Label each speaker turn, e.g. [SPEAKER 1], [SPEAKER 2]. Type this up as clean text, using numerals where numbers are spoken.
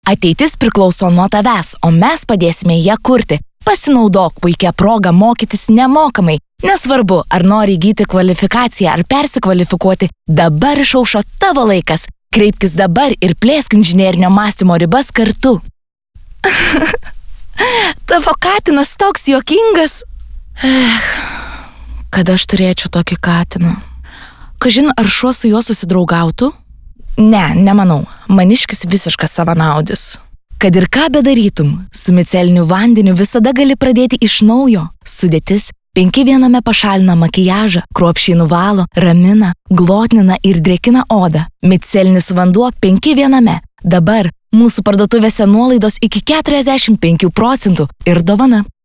[SPEAKER 1] Ateitis priklauso nuo tavęs, o mes padėsime ją kurti. Pasinaudok puikia proga mokytis nemokamai. Nesvarbu, ar nori įgyti kvalifikaciją ar persikvalifikuoti, dabar išaušo tavo laikas. Kreipkis dabar ir plėsk inžinerinio mąstymo ribas kartu. Tavo katinas toks juokingas. Kad aš turėčiau tokį katiną. Kažin, ar šuo su juo susidraugautų? Ne, nemanau. Maniškis visiškas savanaudis. Kad ir ką bedarytum, su miceliniu vandeniu visada gali pradėti iš naujo. Sudėtis 5 pašalina makiažą, kruopščiai nuvalo, ramina, glotnina ir drėkina odą. Micelinis vanduo 5 Dabar mūsų parduotuvėse nuolaidos iki 45% ir dovana.